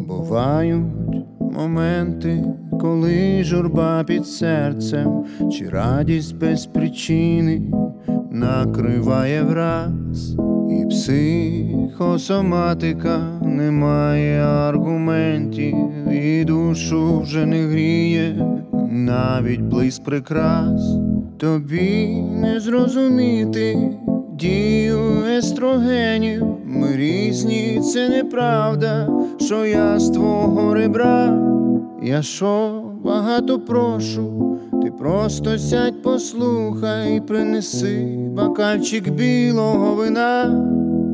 Бувають моменти, коли журба під серцем, чи радість без причини накриває враз, і психосоматика, немає аргументів, і душу вже не гріє навіть блиск прикрас. Тобі не зрозуміти дію естрогенів, ми різні, це неправда, що я з твого ребра. Я що багато прошу, ти просто сядь, послухай, принеси бокальчик білого вина.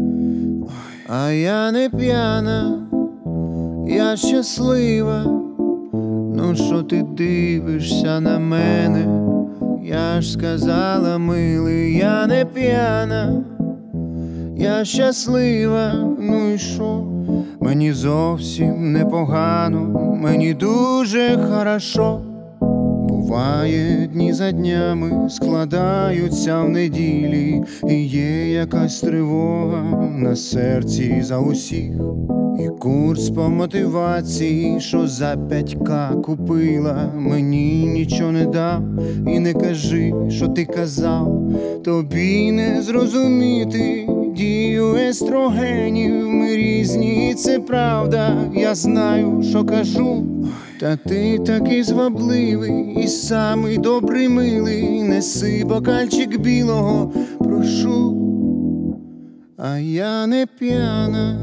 А я не п'яна, я щаслива. Ну що ти дивишся на мене? Я ж сказала, милий, я не п'яна, я щаслива. Ну і що? Мені зовсім непогано, мені дуже хорошо. Буває, дні за днями складаються в неділі, і є якась тривога на серці за усіх. І курс по мотивації, що за 5К купила, мені нічого не дав. І не кажи, що ти казав, тобі не зрозуміти дію естрогенів, ми різні, і це правда, я знаю, що кажу. Та ти такий звабливий і самий добрий, милий, неси бокальчик білого, прошу. А я не п'яна,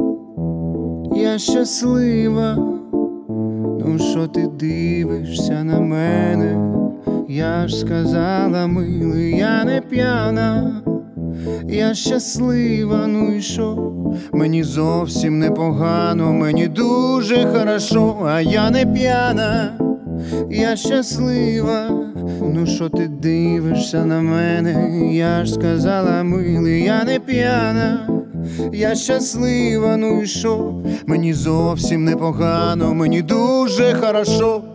я щаслива. Ну що ти дивишся на мене? Я ж сказала, милий, я не п'яна, я щаслива. Ну і що? Мені зовсім непогано, мені дуже хорошо. А я не п'яна, я щаслива. Ну що ти дивишся на мене? Я ж сказала, милий, я не п'яна, я щаслива. Ну і що? Мені зовсім непогано, мені дуже хорошо.